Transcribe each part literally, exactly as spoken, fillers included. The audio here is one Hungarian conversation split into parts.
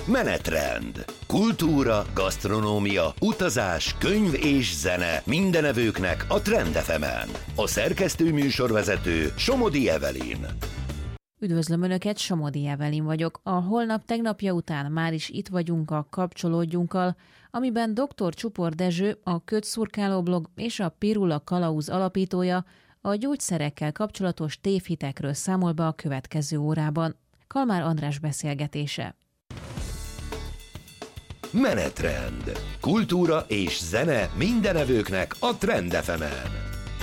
Menetrend. Kultúra, gasztronómia, utazás, könyv és zene mindenevőknek a Trend ef emen. A szerkesztő műsorvezető Somodi Evelyn. Üdvözlöm Önöket, Somodi Evelyn vagyok. A holnap tegnapja után már is itt vagyunk a Kapcsolódjunkkal, amiben doktor Csupor Dezső, a Kötszurkáló blog és a Pirula Kalauz alapítója a gyógyszerekkel kapcsolatos tévhitekről számol be a következő órában. Kalmár András beszélgetése. Menetrend. Kultúra és zene mindenevőknek a Trend ef emen.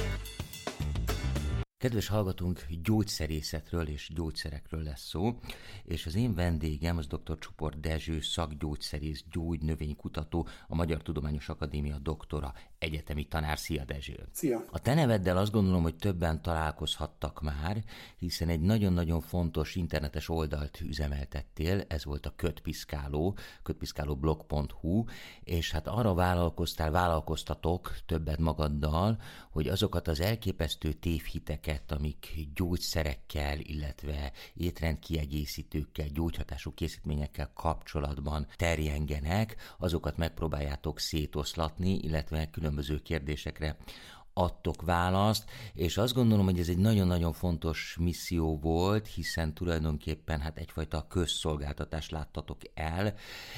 Kedves hallgatónk, gyógyszerészetről és gyógyszerekről lesz szó, és az én vendégem az doktor Csupor Dezső, szakgyógyszerész, gyógynövénykutató, a Magyar Tudományos Akadémia doktora, egyetemi tanár. Szia, Dezső! Szia! A te neveddel azt gondolom, hogy többen találkozhattak már, hiszen egy nagyon-nagyon fontos internetes oldalt üzemeltettél, ez volt a Kötpiszkáló, kötpiszkálóblog pont hu, és hát arra vállalkoztál, vállalkoztatok többet magaddal, hogy azokat az elképesztő tévhiteket, amik gyógyszerekkel, illetve étrendkiegészítőkkel, gyógyhatású készítményekkel kapcsolatban terjengenek, azokat megpróbáljátok szétoszlatni, illetve különböző kérdésekre adtok választ, és azt gondolom, hogy ez egy nagyon-nagyon fontos misszió volt, hiszen tulajdonképpen hát egyfajta közszolgáltatást láttatok el.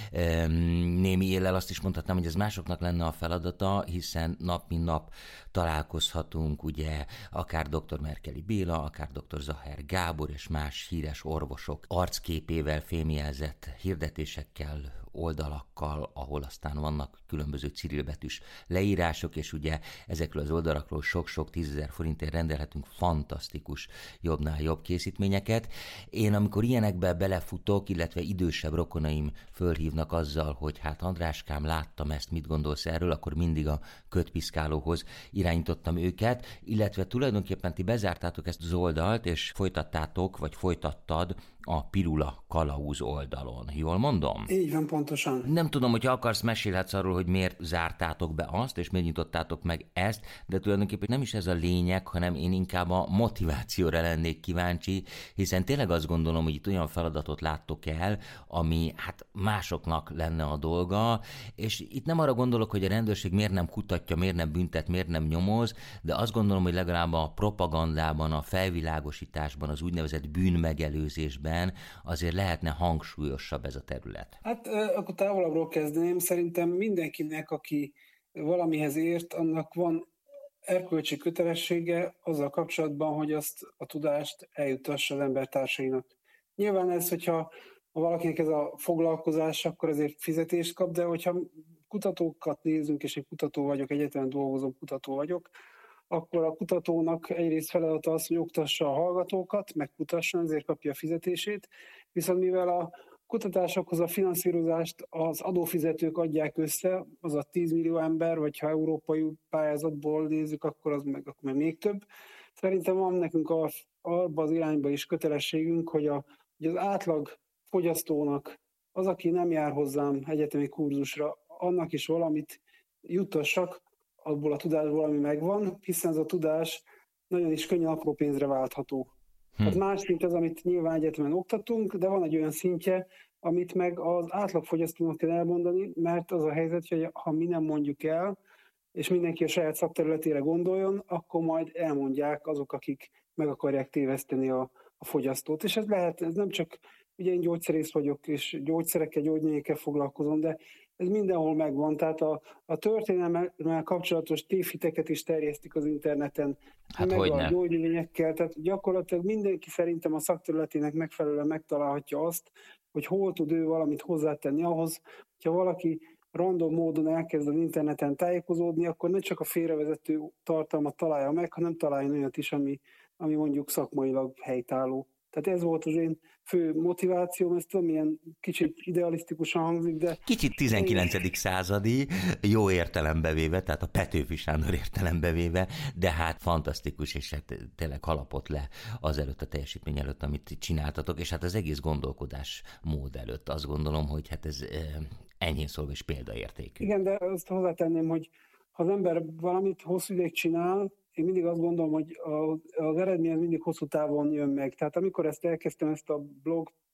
Némi éllel azt is mondhatnám, hogy ez másoknak lenne a feladata, hiszen nap mint nap találkozhatunk, ugye, akár doktor Merkeli Béla, akár doktor Zaher Gábor és más híres orvosok arcképével fémjelzett hirdetésekkel, oldalakkal, ahol aztán vannak különböző cirilbetűs leírások, és ugye ezekről az oldalakról sok-sok tízezer forintért rendelhetünk fantasztikus, jobbnál jobb készítményeket. Én amikor ilyenekbe belefutok, illetve idősebb rokonaim fölhívnak azzal, hogy hát Andráskám, láttam ezt, mit gondolsz erről, akkor mindig a Kötpiszkálóhoz irányítottam őket, illetve tulajdonképpen ti bezártátok ezt az oldalt, és folytattátok, vagy folytattad a Pirula Kalauz oldalon. Jól mondom? Így van, pontosan. Nem tudom, hogyha akarsz, mesélhetsz arról, hogy miért zártátok be azt, és miért nyitottátok meg ezt, de tulajdonképpen nem is ez a lényeg, hanem én inkább a motivációra lennék kíváncsi, hiszen tényleg azt gondolom, hogy itt olyan feladatot láttok el, ami hát másoknak lenne a dolga, és itt nem arra gondolok, hogy a rendőrség miért nem kutatja, miért nem büntet, miért nem nyomoz, de azt gondolom, hogy legalább a propagandában, a felvilágosításban, az úgynevezett bűnmegelőzésben azért lehetne hangsúlyosabb ez a terület. Hát akkor távolabbról kezdeném. Szerintem mindenkinek, aki valamihez ért, annak van erkölcsi kötelessége azzal kapcsolatban, hogy azt a tudást eljutassa az embertársainak. Nyilván ez, hogyha ha valakinek ez a foglalkozás, akkor ezért fizetést kap, de hogyha kutatókat nézünk, és én kutató vagyok, egyetemen dolgozom, kutató vagyok, akkor a kutatónak egyrészt feladata az, hogy oktassa a hallgatókat, megkutasson, ezért kapja a fizetését, viszont mivel a kutatásokhoz a finanszírozást az adófizetők adják össze, az a tíz millió ember, vagy ha európai pályázatból nézzük, akkor az meg, akkor meg még több. Szerintem van nekünk a, abba az irányba is kötelességünk, hogy, a, hogy az átlag fogyasztónak, az, aki nem jár hozzám egyetemi kurzusra, annak is valamit juttassak, abból a tudásból, ami megvan, hiszen ez a tudás nagyon is könnyen apró pénzre váltható. Hm. Tehát más szint az, amit nyilván egyetemen oktatunk, de van egy olyan szintje, amit meg az átlagfogyasztónak kell elmondani, mert az a helyzet, hogy ha mi nem mondjuk el, és mindenki a saját szakterületére gondoljon, akkor majd elmondják azok, akik meg akarják téveszteni a, a fogyasztót. És ez lehet, ez nem csak, ugye én gyógyszerész vagyok, és gyógyszerekkel, gyógynövényekkel foglalkozom, de ez mindenhol megvan, tehát a, a történelemmel kapcsolatos tévhiteket is terjesztik az interneten, hát meg a gyógynövényekkel, tehát gyakorlatilag mindenki szerintem a szakterületének megfelelően megtalálhatja azt, hogy hol tud ő valamit hozzátenni ahhoz, hogyha valaki random módon elkezd az interneten tájékozódni, akkor ne csak a félrevezető tartalmat találja meg, hanem találjon olyat is, ami, ami mondjuk szakmailag helytálló. Tehát ez volt az én fő motivációm, ezt tudom, milyen kicsit idealisztikusan hangzik, de... Kicsit tizenkilencedik századi, jó értelembe véve, tehát a Petőfi Sándor értelembe véve, de hát fantasztikus, és hát tényleg halapott le azelőtt a teljesítmény előtt, amit csináltatok, és hát az egész gondolkodás mód előtt azt gondolom, hogy hát ez enyhén szólva is példaértékű. Igen, de azt hozzátenném, hogy ha az ember valamit hosszú ideig csinál, én mindig azt gondolom, hogy az eredmény mindig hosszú távon jön meg. Tehát amikor ezt elkezdtem, ezt a blog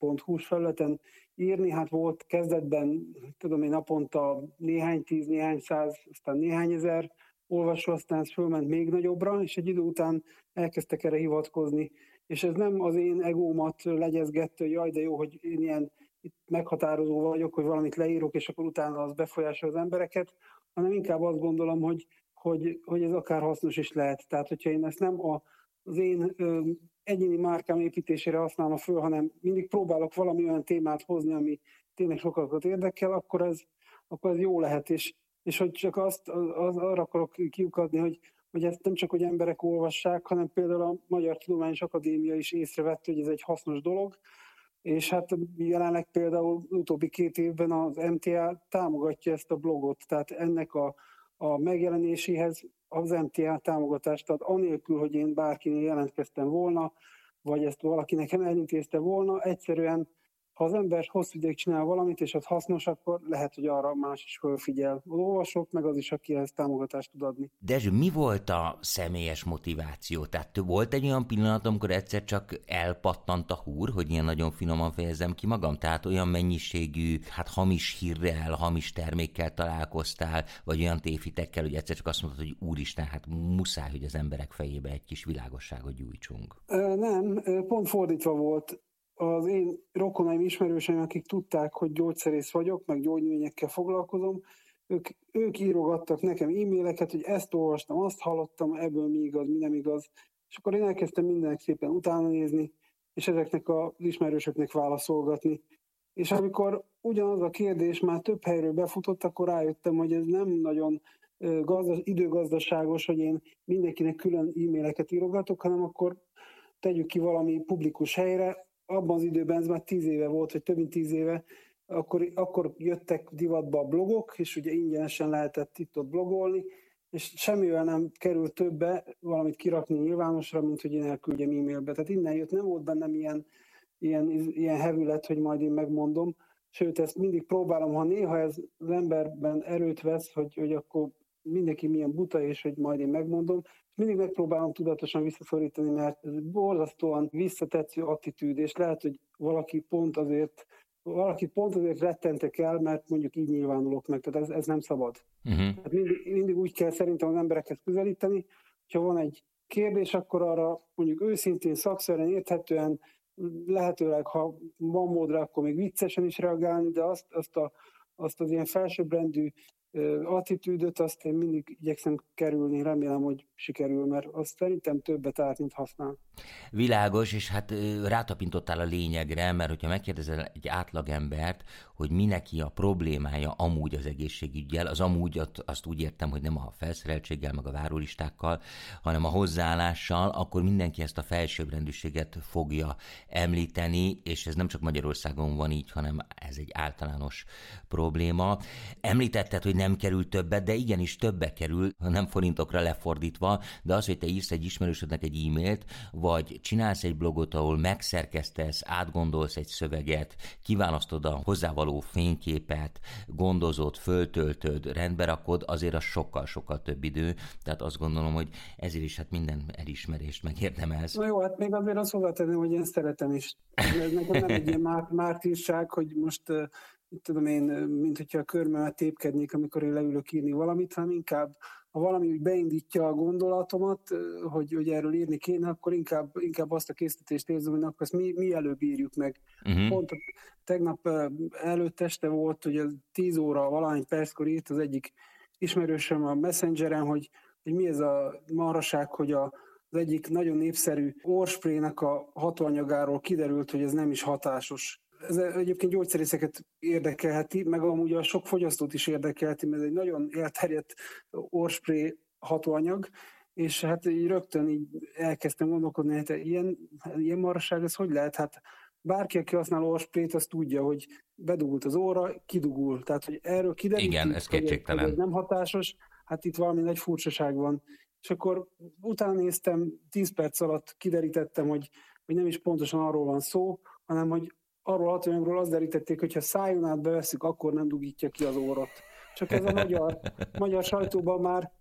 pont hu-s felületen írni. Hát volt kezdetben, tudom én, naponta néhány tíz, néhány száz, aztán néhány ezer olvasó, aztán ez fölment még nagyobbra, és egy idő után elkezdtek erre hivatkozni. És ez nem az én egómat legyezgette, hogy jaj, de jó, hogy én ilyen itt meghatározó vagyok, hogy valamit leírok, és akkor utána az befolyásol az embereket, hanem inkább azt gondolom, hogy, hogy, hogy ez akár hasznos is lehet. Tehát, hogyha én ezt nem a, az én ö, egyéni márkám építésére használom föl, hanem mindig próbálok valami olyan témát hozni, ami tényleg sokakat érdekel, akkor ez, akkor ez jó lehet. És, és hogy csak azt az, arra akarok kiukadni, hogy, hogy ezt nem csak, hogy emberek olvassák, hanem például a Magyar Tudományos Akadémia is észrevette, hogy ez egy hasznos dolog, és hát jelenleg például utóbbi két évben az em té á támogatja ezt a blogot, tehát ennek a, a megjelenéséhez az em té á támogatást, tehát anélkül, hogy én bárkinél jelentkeztem volna, vagy ezt valaki nekem elintézte volna, egyszerűen ha az ember hosszú ideig csinál valamit, és az hasznos, akkor lehet, hogy arra más is fölfigyel. Az olvasók, meg az is, aki ehhez támogatást tud adni. Dezső, mi volt a személyes motiváció? Tehát volt egy olyan pillanat, amikor egyszer csak elpattant a húr, hogy ilyen nagyon finoman fejezem ki magam? Tehát olyan mennyiségű, hát hamis hírrel, hamis termékkel találkoztál, vagy olyan tévhitekkel, hogy egyszer csak azt mondtad, hogy úristen, hát muszáj, hogy az emberek fejébe egy kis világosságot gyújtsunk. Nem, pont fordítva volt. Az én rokonaim, ismerőseim, akik tudták, hogy gyógyszerész vagyok, meg gyógynövényekkel foglalkozom, ők, ők írogattak nekem e-maileket, hogy ezt olvastam, azt hallottam, ebből mi igaz, mi nem igaz. És akkor én elkezdtem mindenek szépen utána nézni, és ezeknek az ismerősöknek válaszolgatni. És amikor ugyanaz a kérdés már több helyről befutott, akkor rájöttem, hogy ez nem nagyon gazdas, időgazdaságos, hogy én mindenkinek külön e-maileket írogatok, hanem akkor tegyük ki valami publikus helyre. Abban az időben, ez már tíz éve volt, vagy több mint tíz éve, akkor, akkor jöttek divatba a blogok, és ugye ingyenesen lehetett itt-ott blogolni, és semmivel nem került többe valamit kirakni nyilvánosra, mint hogy én elküldjem e-mailbe. Tehát innen jött, nem volt bennem ilyen, ilyen, ilyen hevület, hogy majd én megmondom. Sőt, ezt mindig próbálom, ha néha ez az emberben erőt vesz, hogy, hogy akkor mindenki milyen buta, és hogy majd én megmondom. Mindig megpróbálom tudatosan visszaszorítani, mert ez borzasztóan visszatetsző attitűd, és lehet, hogy valaki pont azért, valaki pont azért rettentek el, mert mondjuk így nyilvánulok meg, tehát ez, ez nem szabad. Uh-huh. Tehát mindig, mindig úgy kell szerintem az emberekhez közelíteni, hogyha van egy kérdés, akkor arra mondjuk őszintén, szakszerűen, érthetően, lehetőleg, ha van módra, akkor még viccesen is reagálni, de azt, azt, a, azt az ilyen felsőbbrendű attitűdöt, azt én mindig igyekszem kerülni, remélem, hogy sikerül, mert azt szerintem többet állt, mint használ. Világos, és hát rátapintottál a lényegre, mert hogyha megkérdezel egy átlagembert, hogy mi neki a problémája amúgy az egészségüggyel, az amúgy azt úgy értem, hogy nem a felszereltséggel, meg a várólistákkal, hanem a hozzáállással, akkor mindenki ezt a felsőbbrendűséget fogja említeni, és ez nem csak Magyarországon van így, hanem ez egy általános probléma. Említetted, hogy nem kerül többet, de igenis többe kerül, nem forintokra lefordítva, de az, hogy te írsz egy ismerősödnek egy e-mailt, vagy csinálsz egy blogot, ahol megszerkesztesz, átgondolsz egy szöveget, kiválasztod a hozzávaló fényképet, gondozod, föltöltöd, rendbe rakod, azért az sokkal-sokkal több idő, tehát azt gondolom, hogy ezért is hát minden elismerést megérdemelsz. Na jó, hát még azért azt hozzátenném, hogy én szeretem is. Ez nekem nem egy ilyen már, mártírság, hogy most tudom én, mint hogyha a körmömet tépkednék, amikor én leülök írni valamit, hanem inkább, ha valami úgy beindítja a gondolatomat, hogy, hogy erről írni kéne, akkor inkább, inkább azt a készítést érzem, hogy akkor ezt mi, mi előbb írjuk meg. Uh-huh. Pont tegnap előtt este volt, hogy az tíz óra valahány perckor írt az egyik ismerősöm a Messengeren, hogy, hogy mi ez a marhaság, hogy a, az egyik nagyon népszerű orrsprének a hatóanyagáról kiderült, hogy ez nem is hatásos. Ez egyébként gyógyszerészeket érdekelheti, meg amúgy a sok fogyasztót is érdekelheti, mert ez egy nagyon elterjedt orrspré hatóanyag, és hát így rögtön így elkezdtem gondolkodni, hogy ilyen, ilyen marhaság, ez hogy lehet? Hát bárki, aki használ orrsprét, az tudja, hogy bedugult az óra, kidugul. Tehát, hogy erről kiderült, igen, ez kétségtelen, hogy ez nem hatásos, hát itt valami nagy furcsaság van. És akkor utána néztem, tíz perc alatt kiderítettem, hogy, hogy nem is pontosan arról van szó, hanem hogy arról a hatóanyagról azt derítették, hogy ha szájon át bevesszük, akkor nem dugítja ki az orrot. Csak ez a magyar, magyar sajtóban már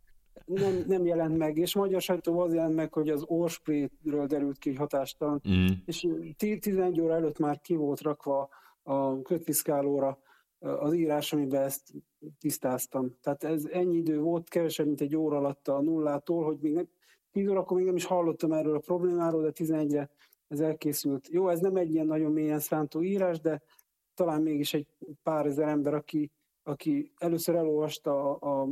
nem, nem jelent meg, és magyar sajtóban az jelent meg, hogy az orrspréről derült ki, hogy hatástalan, mm. és tizenegy óra előtt már ki volt rakva a kötpiszkálóra az írás, amiben ezt tisztáztam. Tehát ez ennyi idő volt, kevesebb, mint egy óra alatt a nullától, hogy még nem, tíz órakor még nem is hallottam erről a problémáról, de tizenegyre ez elkészült. Jó, ez nem egy ilyen nagyon mélyen szántó írás, de talán mégis egy pár ezer ember, aki, aki először elolvasta a, a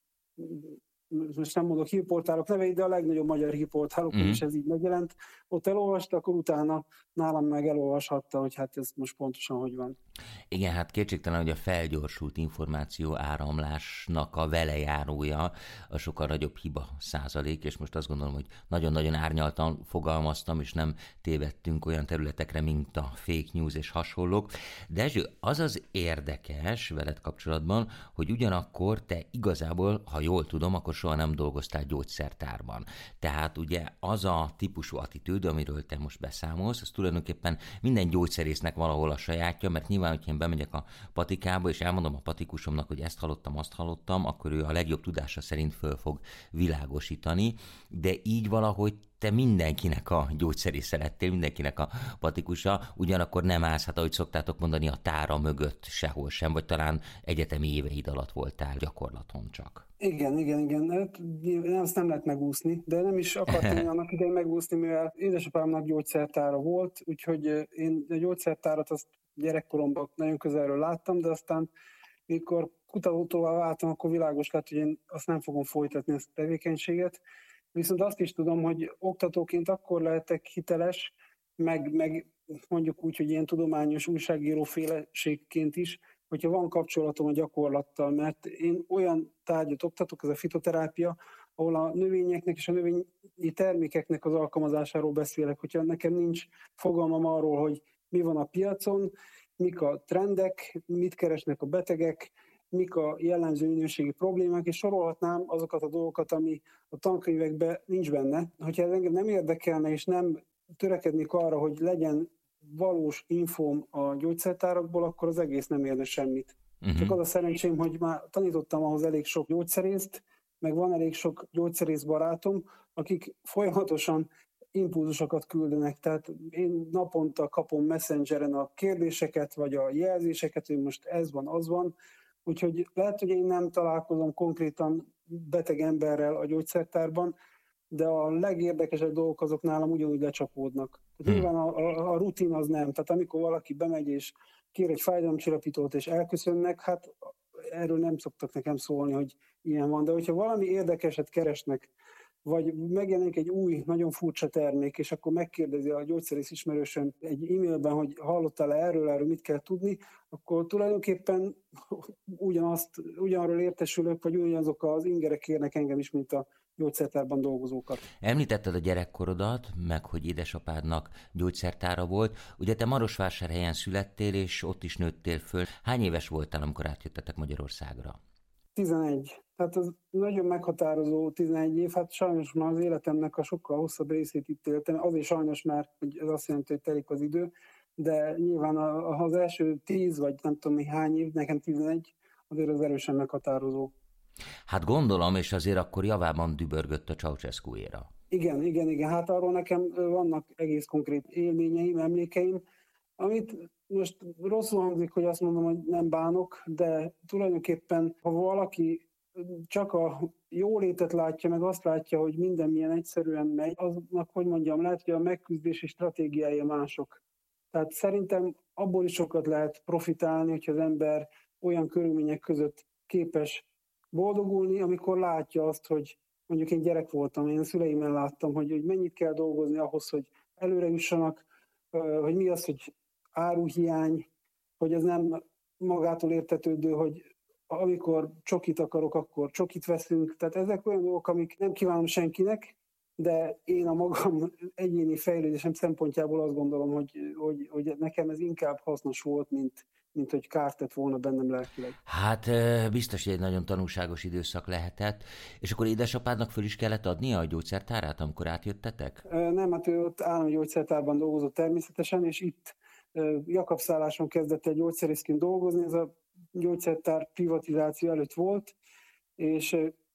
most nem mondok hírportálok neveit, de a legnagyobb magyar hírportálokon mm. is ez így megjelent. Ott elolvasta, akkor utána nálam meg elolvashatta, hogy hát ez most pontosan hogy van. Igen, hát kétségtelen, hogy a felgyorsult információ áramlásnak a velejárója a sokkal nagyobb hiba százalék, és most azt gondolom, hogy nagyon-nagyon árnyaltan fogalmaztam, és nem tévedtünk olyan területekre, mint a fake news és hasonlók. Dezső, az az érdekes veled kapcsolatban, hogy ugyanakkor te igazából, ha jól tudom, akkor soha nem dolgoztál gyógyszertárban. Tehát ugye az a típusú attitűd, amiről te most beszámolsz, az tulajdonképpen minden gyógyszerésznek valahol a sajátja, mert nyilván, hogyha én bemegyek a patikába, és elmondom a patikusomnak, hogy ezt hallottam, azt hallottam, akkor ő a legjobb tudása szerint föl fog világosítani, de így valahogy te mindenkinek a gyógyszerésze lettél, mindenkinek a patikusa, ugyanakkor nem állsz, hát ahogy szoktátok mondani, a tára mögött sehol sem, vagy talán egyetemi éveid alatt voltál gyakorlaton csak. Igen, igen, igen. Ezt nem lehet megúszni, de nem is akartam annak idején megúszni, mivel édesapámnak gyógyszertára volt, úgyhogy én a gyógyszertárat azt gyerekkoromban nagyon közelről láttam, de aztán mikor kutatóvá váltam, akkor világos lett, hogy én azt nem fogom folytatni, ezt a tevékenységet. Viszont azt is tudom, hogy oktatóként akkor lehetek hiteles, meg, meg mondjuk úgy, hogy ilyen tudományos újságíró féleségként is, hogyha van kapcsolatom a gyakorlattal, mert én olyan tárgyat oktatok, ez a fitoterápia, ahol a növényeknek és a növényi termékeknek az alkalmazásáról beszélek, hogyha nekem nincs fogalmam arról, hogy mi van a piacon, mik a trendek, mit keresnek a betegek, mik a jellemző minőségi problémák, és sorolhatnám azokat a dolgokat, ami a tankönyvekben nincs benne. Hogyha ez engem nem érdekelne, és nem törekednék arra, hogy legyen valós infóm a gyógyszertárakból, akkor az egész nem érne semmit. Uh-huh. Csak az a szerencsém, hogy már tanítottam ahhoz elég sok gyógyszerészt, meg van elég sok gyógyszerész barátom, akik folyamatosan impulzusokat küldenek. Tehát én naponta kapom Messengeren a kérdéseket, vagy a jelzéseket, hogy most ez van, az van. Úgyhogy lehet, hogy én nem találkozom konkrétan beteg emberrel a gyógyszertárban, de a legérdekesebb dolgok azok nálam ugyanúgy lecsapódnak. Tehát nyilván a, a, a rutin az nem. Tehát amikor valaki bemegy és kér egy fájdalomcsillapítót és elköszönnek, hát erről nem szoktak nekem szólni, hogy ilyen van. De hogyha valami érdekeset keresnek, vagy megjelenik egy új, nagyon furcsa termék, és akkor megkérdezi a gyógyszerész ismerősöm egy e-mailben, hogy hallottál-e erről, erről mit kell tudni, akkor tulajdonképpen ugyanazt, ugyanarról értesülök, vagy ugyanazok az ingerek kérnek engem is, mint a gyógyszertárban dolgozókat. Említetted a gyerekkorodat, meg hogy édesapádnak gyógyszertára volt. Ugye te Marosvásárhelyen születtél, és ott is nőttél föl. Hány éves voltál, amikor átjöttetek Magyarországra? tizenegy. Tehát az nagyon meghatározó tizenegy év, hát sajnos már az életemnek a sokkal hosszabb részét itt éltem, azért sajnos már, hogy ez azt jelenti, hogy telik az idő, de nyilván az első tíz, vagy nem tudom mi hány év, nekem tizenegy, azért az erősen meghatározó. Hát gondolom, és azért akkor javában dübörgött a Ceausescu éra. Igen, igen, igen. Hát arról nekem vannak egész konkrét élményeim, emlékeim, amit most rosszul hangzik, hogy azt mondom, hogy nem bánok, de tulajdonképpen, ha valaki csak a jólétet látja, meg azt látja, hogy minden milyen egyszerűen megy, aznak, hogy mondjam, lehet, hogy a megküzdési stratégiája mások. Tehát szerintem abból is sokat lehet profitálni, hogyha az ember olyan körülmények között képes boldogulni, amikor látja azt, hogy mondjuk én gyerek voltam, én a szüleimmel láttam, hogy, hogy mennyit kell dolgozni ahhoz, hogy előre jussanak, hogy mi az, hogy áruhiány, hogy ez nem magától értetődő, hogy amikor csokit akarok, akkor csokit veszünk. Tehát ezek olyan dolgok, amik nem kívánom senkinek, de én a magam egyéni fejlődésem szempontjából azt gondolom, hogy, hogy, hogy nekem ez inkább hasznos volt, mint, mint hogy kárt tett volna bennem lelkileg. Hát biztos, hogy egy nagyon tanulságos időszak lehetett. És akkor édesapádnak föl is kellett adnia a gyógyszertárát, amikor átjöttetek? Nem, hát ő ott állami gyógyszertárban dolgozott természetesen, és itt Jakabszálláson kezdett egy gyógyszerészként dolgozni, ez a gyógyszertár privatizáció előtt volt, és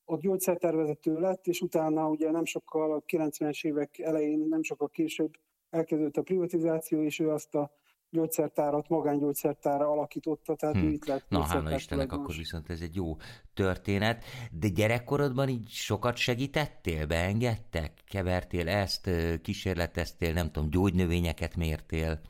ott gyógyszertervezető lett, és utána ugye nem sokkal a kilencvenes évek elején, nem sokkal később elkezdődött a privatizáció, és ő azt a gyógyszertárat, magángyógyszertára alakította, tehát hmm. ő itt lett. Na, hála Istennek, akkor viszont ez egy jó történet. De gyerekkorodban így sokat segítettél, beengedtek, kevertél ezt, kísérleteztél, nem tudom, gyógynövényeket mértél?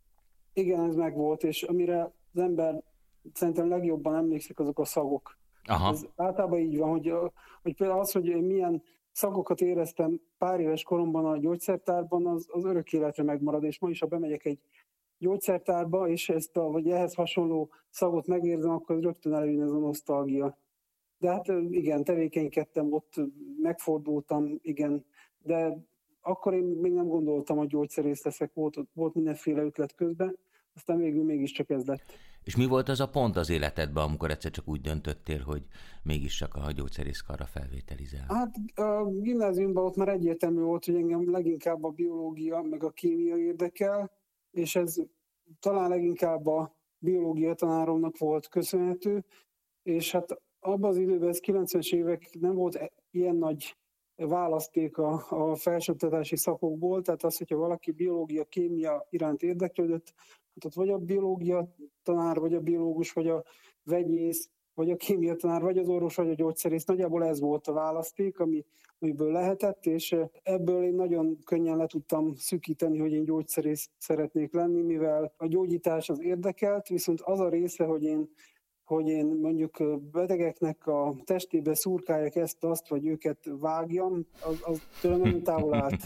Igen, ez megvolt, és amire az ember szerintem legjobban emlékszik, azok a szagok. Aha. Ez általában így van, hogy, hogy például az, hogy milyen szagokat éreztem pár éves koromban a gyógyszertárban, az, az örök életre megmarad, és ma is, ha bemegyek egy gyógyszertárba, és ezt a, vagy ehhez hasonló szagot megérzem, akkor rögtön előjön ez a nosztalgia. De hát igen, tevékenykedtem ott, megfordultam, igen, de akkor én még nem gondoltam, hogy gyógyszerész leszek, volt, volt mindenféle ötlet közben, aztán végül mégiscsak ez lett. És mi volt az a pont az életedben, amikor egyszer csak úgy döntöttél, hogy mégiscsak a gyógyszerészkarra felvételizel? Hát a gimnáziumban ott már egyértelmű volt, hogy engem leginkább a biológia, meg a kémia érdekel, és ez talán leginkább a biológia tanáromnak volt köszönhető, és hát abban az időben, ez kilencvenes évek nem volt ilyen nagy választék a, a felsőoktatási szakokból, tehát az, hogyha valaki biológia, kémia iránt érdeklődött, hát ott vagy a biológia tanár, vagy a biológus, vagy a vegyész, vagy a kémia tanár, vagy az orvos, vagy a gyógyszerész. Nagyjából ez volt a választék, ami, amiből lehetett, és ebből én nagyon könnyen le tudtam szűkíteni, hogy én gyógyszerész szeretnék lenni, mivel a gyógyítás az érdekelt, viszont az a része, hogy én hogy én mondjuk betegeknek a testébe szurkáljak ezt-azt, vagy őket vágjam, az, az tőlem nagyon távol állt.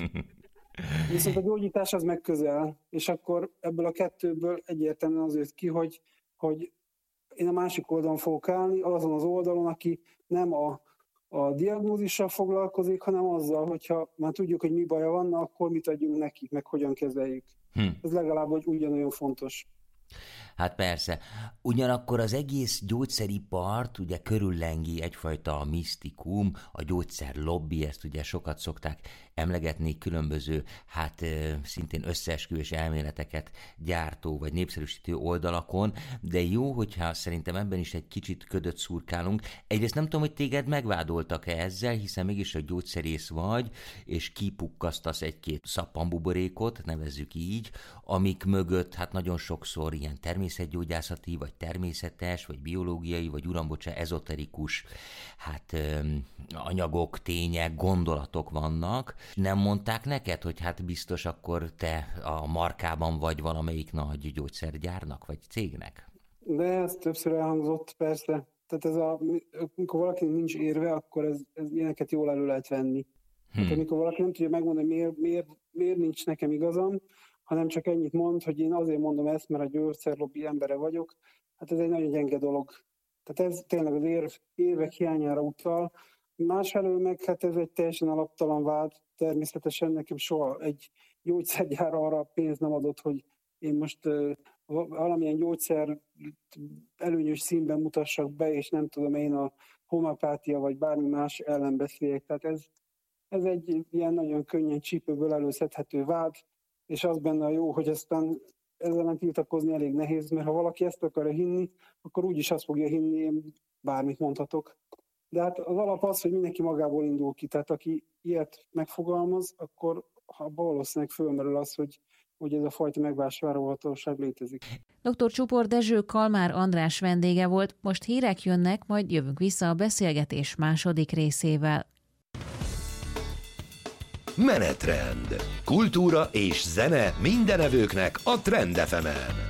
Viszont a gyógyítás az meg közel, és akkor ebből a kettőből egyértelműen az jött ki, hogy, hogy én a másik oldalon fogok állni, azon az oldalon, aki nem a, a diagnózissal foglalkozik, hanem azzal, hogyha már tudjuk, hogy mi baja van, akkor mit adjunk nekik, meg hogyan kezeljük. Hm. Ez legalább hogy ugyanolyan fontos. Hát persze. Ugyanakkor az egész gyógyszeripart ugye körüllengi egyfajta misztikum, a gyógyszer lobby, ezt ugye sokat szokták emlegetni, különböző, hát szintén összeesküvés elméleteket gyártó vagy népszerűsítő oldalakon, de jó, hogyha szerintem ebben is egy kicsit ködöt szurkálunk. Egyrészt nem tudom, hogy téged megvádoltak-e ezzel, hiszen mégis a gyógyszerész vagy, és kipukkasztasz egy-két szappanbuborékot, nevezzük így, amik mögött hát nagyon sokszor ilyen természetgyógyászati, vagy természetes, vagy biológiai, vagy urambocsa, ezoterikus hát öm, anyagok, tények, gondolatok vannak. Nem mondták neked, hogy hát biztos akkor te a markában vagy valamelyik nagy gyógyszergyárnak, vagy cégnek? De ez többször elhangzott, persze. Tehát ez a, amikor valakinek nincs érve, akkor ez, ez ilyeneket jól elő lehet venni. Hmm. Tehát amikor valaki nem tudja megmondani, miért, miért, miért nincs nekem igazam, hanem csak ennyit mond, hogy én azért mondom ezt, mert a gyógyszerlobbi embere vagyok, hát ez egy nagyon gyenge dolog. Tehát ez tényleg az érv, érvek hiányára utal. Másfelől meg hát ez egy teljesen alaptalan vád. Természetesen nekem soha egy gyógyszergyár arra pénzt nem adott, hogy én most uh, valamilyen gyógyszer előnyös színben mutassak be, és nem tudom, én a homeopátia vagy bármi más ellen beszéljek. Tehát ez, ez egy ilyen nagyon könnyen csípőből előszedhető vád, és az benne a jó, hogy aztán ezzel nem tiltakozni elég nehéz, mert ha valaki ezt akarja hinni, akkor úgyis azt fogja hinni, én bármit mondhatok. De hát az alap az, hogy mindenki magából indul ki, tehát aki ilyet megfogalmaz, akkor ha valószínűleg fölmerül az, hogy, hogy ez a fajta megvásárolhatóság létezik. doktor Csupor Dezső Kalmár András vendége volt, most hírek jönnek, majd jövünk vissza a beszélgetés második részével. Menetrend. Kultúra és zene mindenevőknek a Trend ef emen.